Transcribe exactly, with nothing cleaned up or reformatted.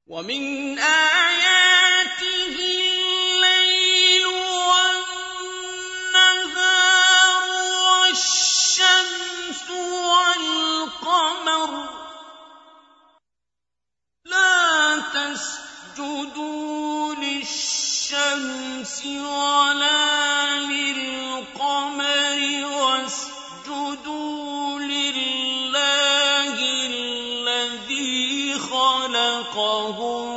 ومن آياته الليل والنهار والشمس والقمر لا تسجدوا للشمس ولا للقمر واسجدوا لله الذي خلقهم